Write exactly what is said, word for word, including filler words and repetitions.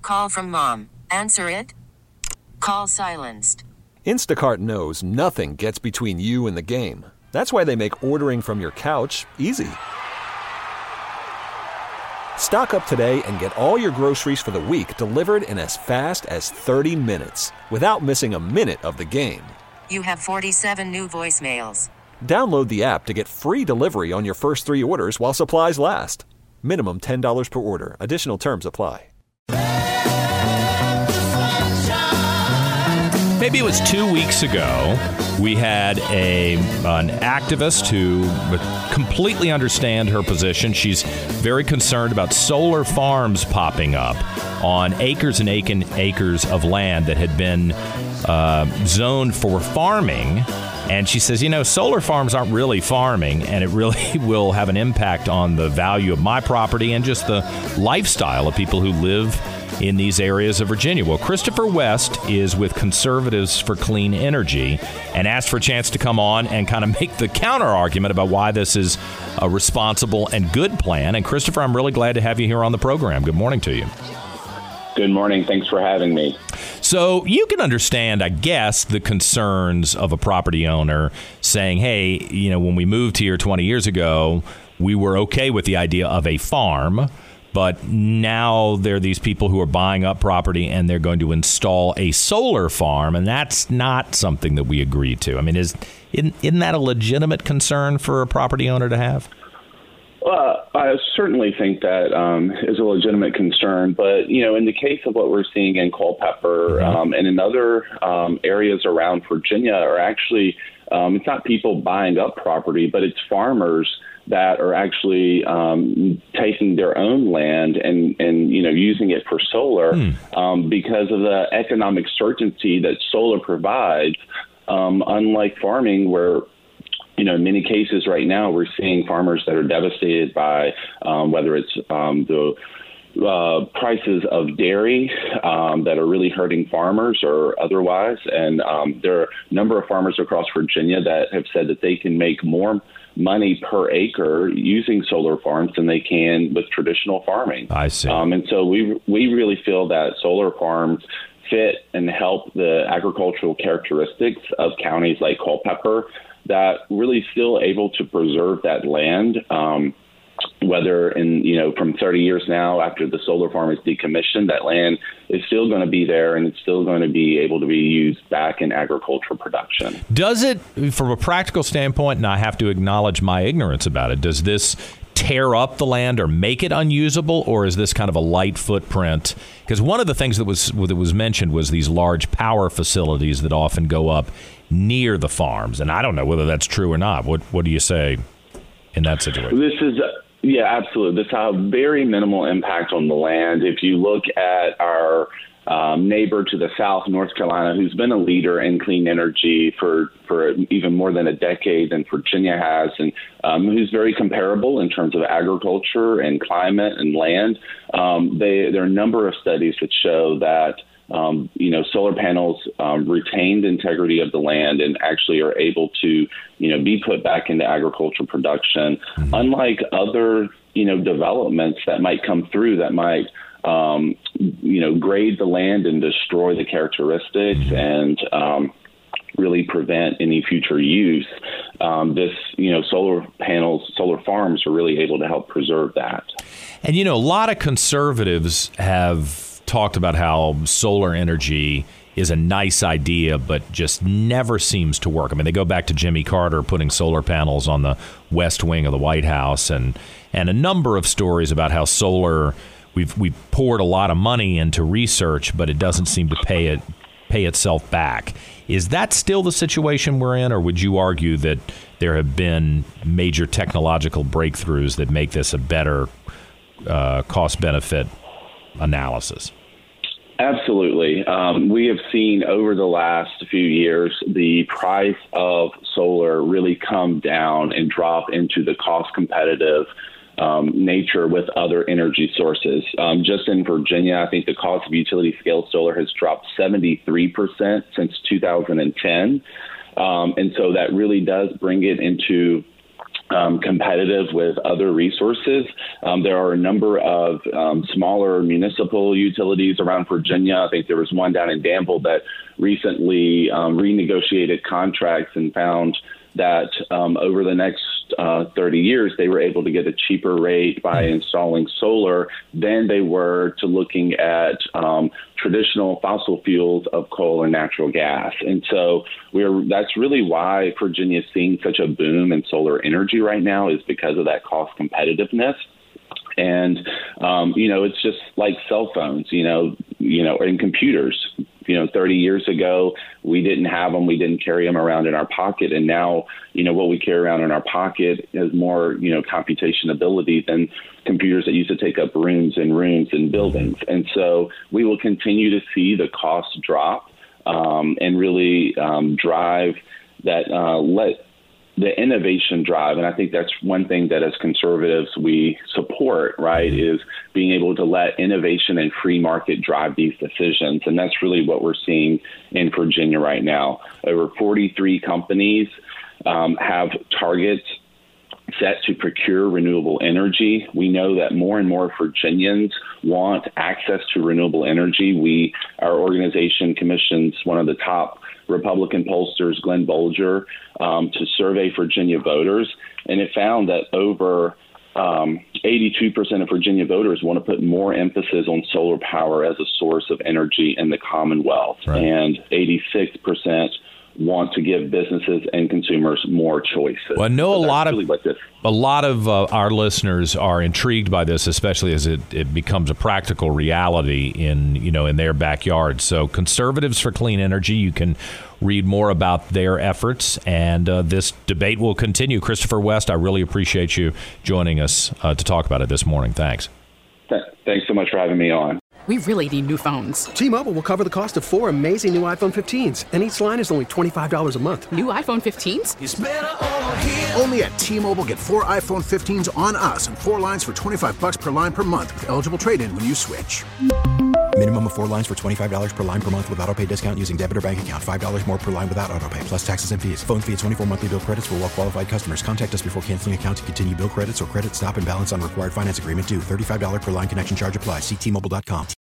call from mom. Answer it. Call silenced. Instacart knows nothing gets between you and the game. That's why they make ordering from your couch easy. Stock up today and get all your groceries for the week delivered in as fast as thirty minutes without missing a minute of the game. You have forty-seven new voicemails. Download the app to get free delivery on your first three orders while supplies last. Minimum ten dollars per order. Additional terms apply. Maybe it was two weeks ago, we had a an activist who would completely understand her position. She's very concerned about solar farms popping up on acres and acres of land that had been uh, zoned for farming. And she says, you know, solar farms aren't really farming, and it really will have an impact on the value of my property and just the lifestyle of people who live in these areas of Virginia. Well, Christopher West is with Conservatives for Clean Energy and asked for a chance to come on and kind of make the counter argument about why this is a responsible and good plan. And Christopher, I'm really glad to have you here on the program. Good morning to you. Good morning. Thanks for having me. So you can understand, I guess, the concerns of a property owner saying, hey, you know, when we moved here twenty years ago, we were okay with the idea of a farm. But now there are these people who are buying up property and they're going to install a solar farm. And that's not something that we agree to. I mean, is, isn't, isn't that a legitimate concern for a property owner to have? Well, I certainly think that um, is a legitimate concern. But, you know, in the case of what we're seeing in Culpeper mm-hmm. um, and in other um, areas around Virginia are actually um, it's not people buying up property, but it's farmers that are actually um, taking their own land and, and, you know, using it for solar mm. um, because of the economic certainty that solar provides, um, unlike farming where, you know, in many cases right now we're seeing farmers that are devastated by um, whether it's um, the uh, prices of dairy um, that are really hurting farmers or otherwise. And um, there are a number of farmers across Virginia that have said that they can make more money per acre using solar farms than they can with traditional farming. I see. Um, and so we we really feel that solar farms fit and help the agricultural characteristics of counties like Culpeper that really still able to preserve that land, um, whether in, you know, from thirty years now after the solar farm is decommissioned, that land is still going to be there and it's still going to be able to be used back in agricultural production. Does it, from a practical standpoint, and I have to acknowledge my ignorance about it, does this tear up the land or make it unusable, or is this kind of a light footprint? Because one of the things that was that was mentioned was these large power facilities that often go up near the farms, and I don't know whether that's true or not. What what do you say in that situation? This is yeah, absolutely. This has a very minimal impact on the land. If you look at our um, neighbor to the south, North Carolina, who's been a leader in clean energy for, for even more than a decade than Virginia has, and um, who's very comparable in terms of agriculture and climate and land. Um, they, there are a number of studies that show that Um, you know, solar panels um, retain the integrity of the land and actually are able to, you know, be put back into agricultural production. Mm-hmm. Unlike other, you know, developments that might come through that might, um, you know, grade the land and destroy the characteristics mm-hmm. and um, really prevent any future use. Um, this, you know, solar panels, solar farms are really able to help preserve that. And, you know, a lot of conservatives have talked about how solar energy is a nice idea, but just never seems to work. I mean, they go back to Jimmy Carter putting solar panels on the west wing of the White House, and and a number of stories about how solar, we've we've poured a lot of money into research, but it doesn't seem to pay it pay itself back. Is that still the situation we're in, or would you argue that there have been major technological breakthroughs that make this a better uh, cost-benefit analysis? Absolutely. Um, we have seen over the last few years the price of solar really come down and drop into the cost competitive um, nature with other energy sources. Um, just in Virginia, I think the cost of utility scale solar has dropped seventy-three percent since two thousand ten. Um, and so that really does bring it into Um, competitive with other resources. Um, there are a number of um, smaller municipal utilities around Virginia. I think there was one down in Danville that recently um, renegotiated contracts and found that um, over the next uh, thirty years, they were able to get a cheaper rate by installing solar than they were to looking at um, traditional fossil fuels of coal or natural gas. And so we're that's really why Virginia is seeing such a boom in solar energy right now, is because of that cost competitiveness. And, um, you know, it's just like cell phones, you know, you know, and computers. You know, thirty years ago, we didn't have them. We didn't carry them around in our pocket. And now, you know, what we carry around in our pocket is more, you know, computation ability than computers that used to take up rooms and rooms in buildings. And so we will continue to see the cost drop um, and really um, drive that, uh, let the innovation drive. And I think that's one thing that as conservatives we support, right, is being able to let innovation and free market drive these decisions. And that's really what we're seeing in Virginia right now. Over forty-three companies um, have targets set to procure renewable energy. We know that more and more Virginians want access to renewable energy. We, our organization commissions one of the top Republican pollsters, Glenn Bolger, um, to survey Virginia voters, and it found that over um, eighty-two percent of Virginia voters want to put more emphasis on solar power as a source of energy in the Commonwealth, right. And eighty-six percent want to give businesses and consumers more choices. Well, I know so a lot of really what this- a lot of uh, our listeners are intrigued by this, especially as it, it becomes a practical reality in you know in their backyard. So, Conservatives for Clean Energy, you can read more about their efforts, and uh, this debate will continue. Christopher West, I really appreciate you joining us uh, to talk about it this morning. Thanks. Th- thanks so much for having me on. We really need new phones. T-Mobile will cover the cost of four amazing new iPhone fifteens, and each line is only twenty-five dollars a month. New iPhone fifteens? It's better over here. Only at T-Mobile, get four iPhone fifteens on us and four lines for twenty-five bucks per line per month with eligible trade-in when you switch. Minimum of four lines for twenty-five dollars per line per month with autopay discount using debit or bank account. five dollars more per line without autopay, plus taxes and fees. Phone fee at twenty-four monthly bill credits for well-qualified customers. Contact us before canceling account to continue bill credits or credit stop and balance on required finance agreement due. thirty-five dollars per line connection charge applies. See T Mobile dot com.